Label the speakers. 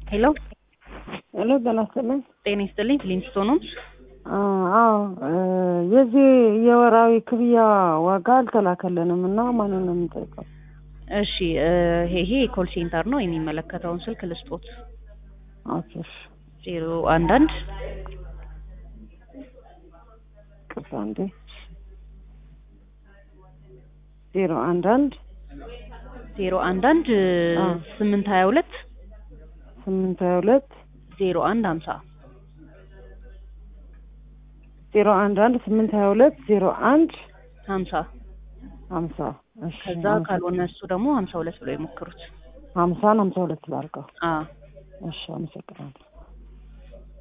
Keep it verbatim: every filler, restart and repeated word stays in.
Speaker 1: ሄሎ
Speaker 2: ሄሎ ደናስተልኝ
Speaker 1: ጤና ይስጥልኝ ፍሊንስቶን
Speaker 2: አዎ የዚህ የወራዊ ክፍያ ዋጋ አልተላከልንም እና ማንን ነው የምንጠይቀው?
Speaker 1: እሺ ይሄ ኮል ሴንተር ነው የሚመለከተውን ስልክ ልስጦት
Speaker 2: ኦኬ
Speaker 1: ዜሮ አንድ አንድ
Speaker 2: ቅሳንዴ ዜሮ አንድ አንድ
Speaker 1: ዜሮ አንድ አንድ ስምንት ሀያ ሁለት
Speaker 2: ስምንት ሀያ ሁለት
Speaker 1: ዜሮ አንድ ሀምሳ
Speaker 2: ዜሮ አንድ አንድ ስምንት ሀያ ሁለት ዜሮ አንድ
Speaker 1: ሀምሳ
Speaker 2: ሀምሳ እሺ
Speaker 1: ከዛ ካልሆነ እሱ ደግሞ ሀምሳ ሁለት ብለው ይሞክሩት
Speaker 2: ሀምሳ ሀምሳ ሁለት ላድርገው
Speaker 1: አዎ
Speaker 2: እሺ አመሰግናለሁ